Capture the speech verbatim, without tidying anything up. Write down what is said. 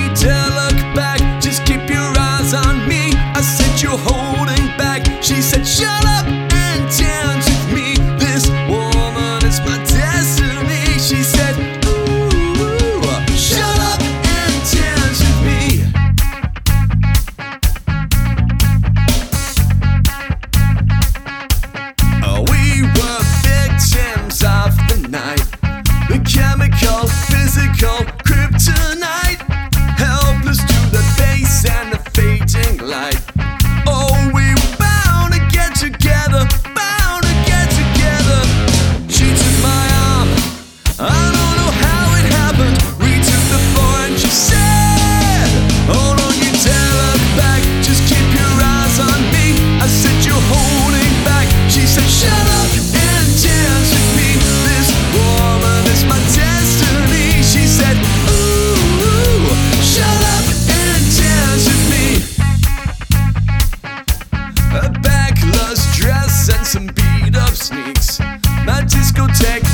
you dare look back, just keep your eyes on me. I said, you're holding back. She said, shut up and dance with me. This woman is my destiny. She said, ooh, shut up and dance with me. Oh, we were victims of the night, the chemical, physical kryptonite, helpless to the face and the fading light. Oh, we were bound to get together, bound to get together. She took my arm, I don't know how it happened. We took the floor and she said, oh, don't you dare look back, just keep your eyes on me. I said, you're holding back. She said, shut up and dance with me. This woman is my destiny. She said, ooh, shut up and dance with me. A backless dress and some beat up sneaks, my discotheque